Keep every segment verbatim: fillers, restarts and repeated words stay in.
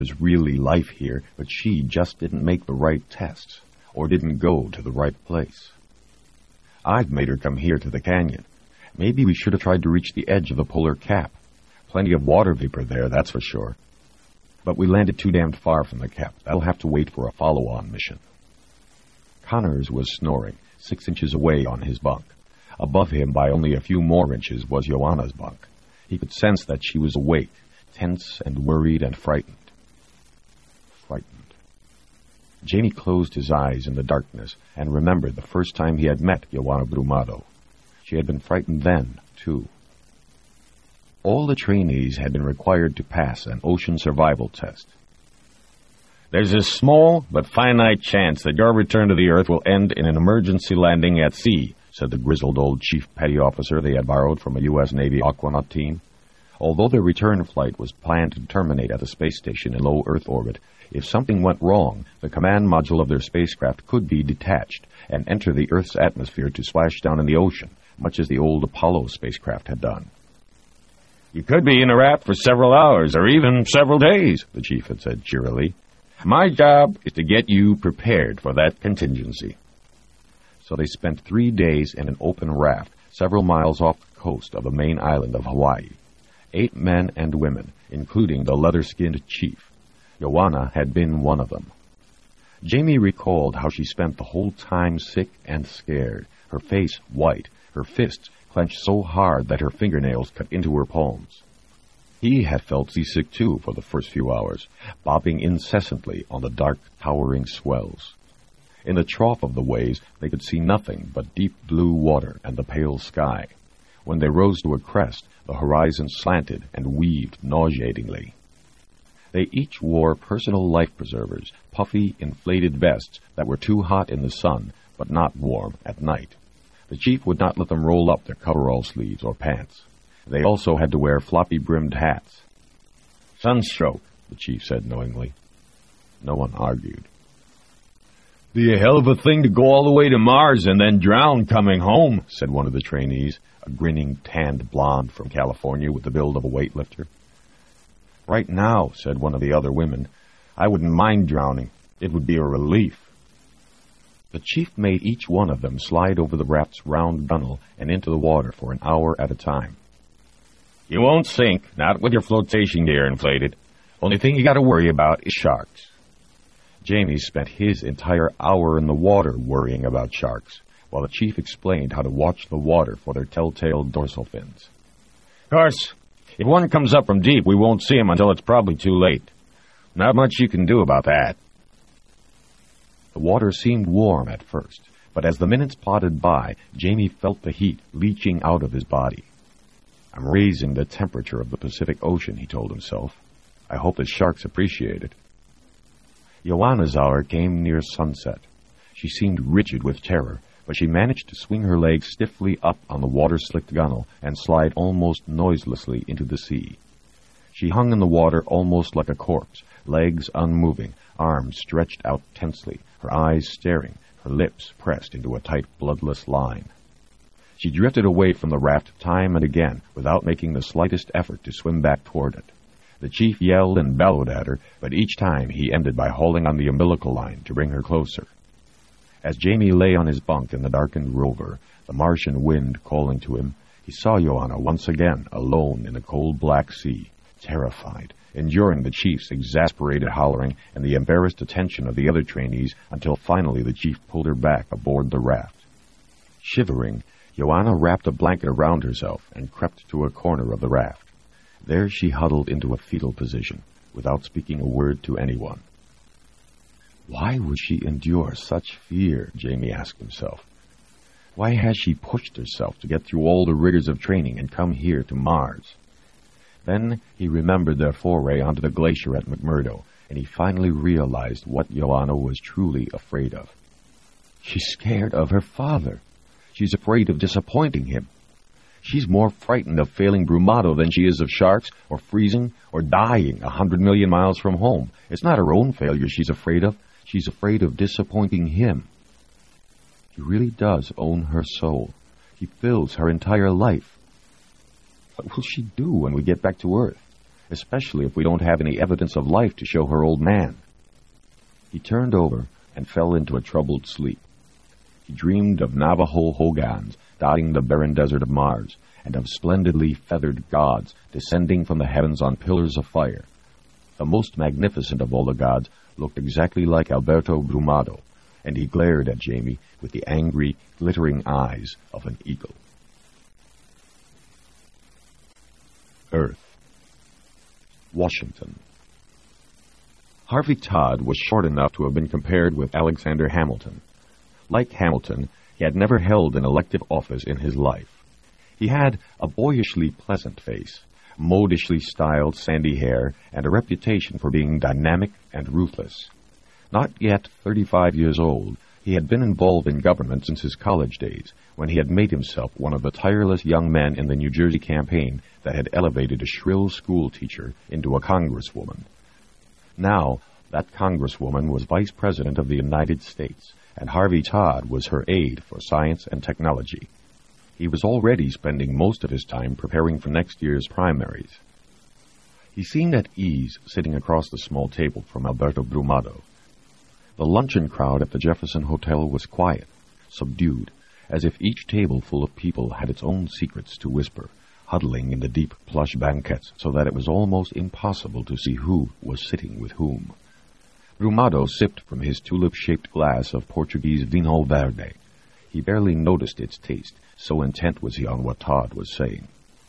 There's really life here, but she just didn't make the right tests, or didn't go to the right place. I've made her come here to the canyon. Maybe we should have tried to reach the edge of the polar cap. Plenty of water vapor there, that's for sure. But we landed too damned far from the cap. That'll have to wait for a follow-on mission. Connors was snoring, six inches away on his bunk. Above him by only a few more inches was Joanna's bunk. He could sense that she was awake, tense and worried and frightened. Frightened. Jamie closed his eyes in the darkness and remembered the first time he had met Joanna Brumado. She had been frightened then, too. All the trainees had been required to pass an ocean survival test. There's a small but finite chance that your return to the Earth will end in an emergency landing at sea, said the grizzled old chief petty officer they had borrowed from a U S Navy Aquanaut team. Although their return flight was planned to terminate at the space station in low Earth orbit, if something went wrong, the command module of their spacecraft could be detached and enter the Earth's atmosphere to splash down in the ocean, much as the old Apollo spacecraft had done. You could be in a raft for several hours, or even several days, the chief had said cheerily. My job is to get you prepared for that contingency. So they spent three days in an open raft several miles off the coast of the main island of Hawaii. Eight men and women, including the leather-skinned chief. Joanna had been one of them. Jamie recalled how she spent the whole time sick and scared, her face white, her fists clenched so hard that her fingernails cut into her palms. He had felt seasick, too, for the first few hours, bobbing incessantly on the dark, towering swells. In the trough of the waves, they could see nothing but deep blue water and the pale sky. When they rose to a crest, the horizon slanted and weaved nauseatingly. They each wore personal life preservers, puffy, inflated vests that were too hot in the sun, but not warm at night. The chief would not let them roll up their coverall sleeves or pants. They also had to wear floppy-brimmed hats. Sunstroke, the chief said knowingly. No one argued. Be a hell of a thing to go all the way to Mars and then drown coming home, said one of the trainees, a grinning, tanned blonde from California with the build of a weightlifter. Right now, said one of the other women, I wouldn't mind drowning. It would be a relief. The chief made each one of them slide over the raft's round gunnel and into the water for an hour at a time. You won't sink, not with your flotation gear inflated. Only thing you got to worry about is sharks. Jamie spent his entire hour in the water worrying about sharks, while the chief explained how to watch the water for their telltale dorsal fins. Of course, if one comes up from deep, we won't see him until it's probably too late. Not much you can do about that. The water seemed warm at first, but as the minutes plodded by, Jamie felt the heat leaching out of his body. I'm raising the temperature of the Pacific Ocean, he told himself. I hope the sharks appreciate it. Joanna's hour came near sunset. She seemed rigid with terror, but she managed to swing her legs stiffly up on the water-slicked gunnel and slide almost noiselessly into the sea. She hung in the water almost like a corpse, legs unmoving, arms stretched out tensely, her eyes staring, her lips pressed into a tight, bloodless line. She drifted away from the raft time and again without making the slightest effort to swim back toward it. The chief yelled and bellowed at her, but each time he ended by hauling on the umbilical line to bring her closer. As Jamie lay on his bunk in the darkened rover, the Martian wind calling to him, he saw Joanna once again alone in the cold black sea, terrified, enduring the chief's exasperated hollering and the embarrassed attention of the other trainees until finally the chief pulled her back aboard the raft. Shivering, Joanna wrapped a blanket around herself and crept to a corner of the raft. There she huddled into a fetal position, without speaking a word to anyone. Why would she endure such fear, Jamie asked himself. Why has she pushed herself to get through all the rigors of training and come here to Mars? Then he remembered their foray onto the glacier at McMurdo, and he finally realized what Joanna was truly afraid of. She's scared of her father. She's afraid of disappointing him. She's more frightened of failing Brumado than she is of sharks, or freezing, or dying a hundred million miles from home. It's not her own failure she's afraid of. She's afraid of disappointing him. He really does own her soul. He fills her entire life. What will she do when we get back to Earth? especially if we don't have any evidence of life to show her old man. He turned over and fell into a troubled sleep. He dreamed of Navajo Hogans dotting the barren desert of Mars, and of splendidly feathered gods descending from the heavens on pillars of fire. The most magnificent of all the gods looked exactly like Alberto Brumado, and he glared at Jamie with the angry, glittering eyes of an eagle. Earth. Washington. Harvey Todd was short enough to have been compared with Alexander Hamilton. Like Hamilton, he had never held an elective office in his life. He had a boyishly pleasant face, modishly styled sandy hair, and a reputation for being dynamic and ruthless. Not yet thirty-five years old, he had been involved in government since his college days, when he had made himself one of the tireless young men in the New Jersey campaign that had elevated a shrill schoolteacher into a congresswoman. Now, that congresswoman was vice president of the United States, and Harvey Todd was her aide for science and technology. He was already spending most of his time preparing for next year's primaries. He seemed at ease sitting across the small table from Alberto Brumado. The luncheon crowd at the Jefferson Hotel was quiet, subdued, as if each table full of people had its own secrets to whisper, huddling in the deep plush banquettes so that it was almost impossible to see who was sitting with whom. Brumado sipped from his tulip-shaped glass of Portuguese Vinho Verde. He barely noticed its taste, so intent was he on what Todd was saying.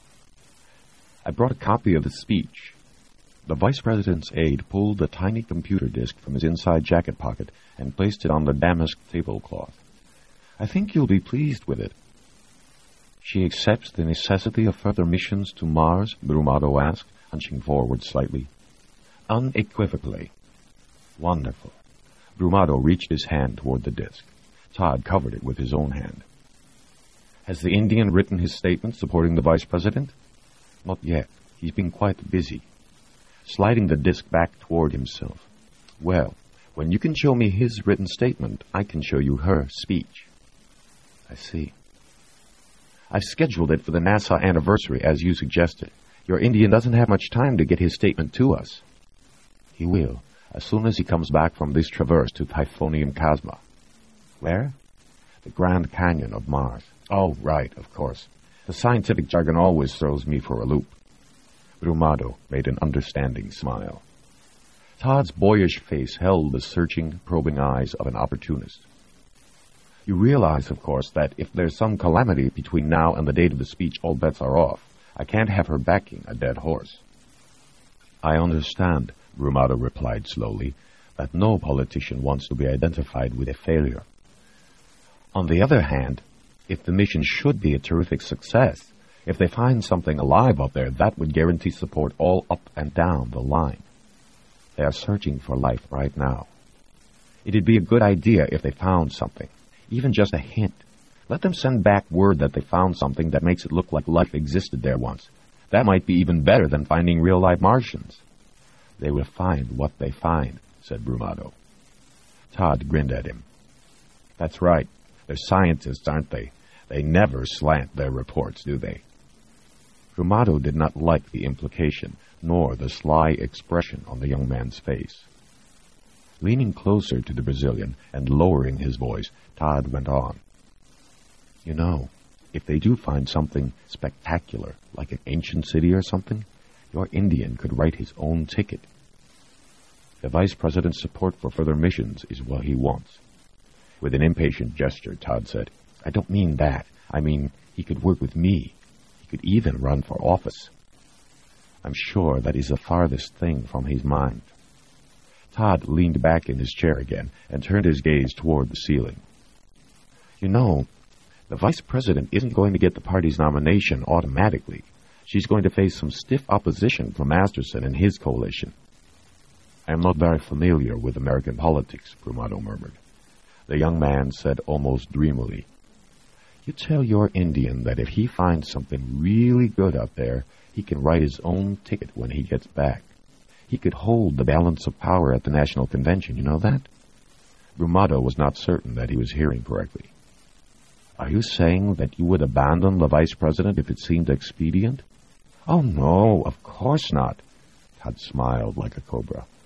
I brought a copy of the speech. The vice president's aide pulled a tiny computer disk from his inside jacket pocket and placed it on the damask tablecloth. I think you'll be pleased with it. She accepts the necessity of further missions to Mars? Brumado asked, hunching forward slightly. Unequivocally. Wonderful. Brumado reached his hand toward the disk. Todd covered it with his own hand. Has the Indian written his statement supporting the vice president? Not yet. He's been quite busy. Sliding the disk back toward himself. Well, when you can show me his written statement, I can show you her speech. I see. I've scheduled it for the NASA anniversary, as you suggested. Your Indian doesn't have much time to get his statement to us. He will, as soon as he comes back from this traverse to Typhonium Cosma. Where? The Grand Canyon of Mars. Oh, right, of course. The scientific jargon always throws me for a loop. Brumado made an understanding smile. Todd's boyish face held the searching, probing eyes of an opportunist. You realize, of course, that if there's some calamity between now and the date of the speech, all bets are off. I can't have her backing a dead horse. I understand, Brumado replied slowly, that no politician wants to be identified with a failure. On the other hand, if the mission should be a terrific success, if they find something alive up there, that would guarantee support all up and down the line. They are searching for life right now. It'd be a good idea if they found something, even just a hint. Let them send back word that they found something that makes it look like life existed there once. That might be even better than finding real-life Martians. They will find what they find, said Brumado. Todd grinned at him. That's right. They're scientists, aren't they? They never slant their reports, do they? Brumado did not like the implication, nor the sly expression on the young man's face. Leaning closer to the Brazilian and lowering his voice, Todd went on. You know, if they do find something spectacular, like an ancient city or something, your Indian could write his own ticket. The vice president's support for further missions is what he wants. With an impatient gesture, Todd said, I don't mean that. I mean, he could work with me. He could even run for office. I'm sure that is the farthest thing from his mind. Todd leaned back in his chair again and turned his gaze toward the ceiling. You know, the vice president isn't going to get the party's nomination automatically. She's going to face some stiff opposition from Masterson and his coalition. I am not very familiar with American politics, Brumado murmured. The young man said almost dreamily, You tell your Indian that if he finds something really good up there, he can write his own ticket when he gets back. He could hold the balance of power at the National Convention, you know that? Brumado was not certain that he was hearing correctly. Are you saying that you would abandon the vice president if it seemed expedient? Oh, no, of course not. had smiled like a cobra.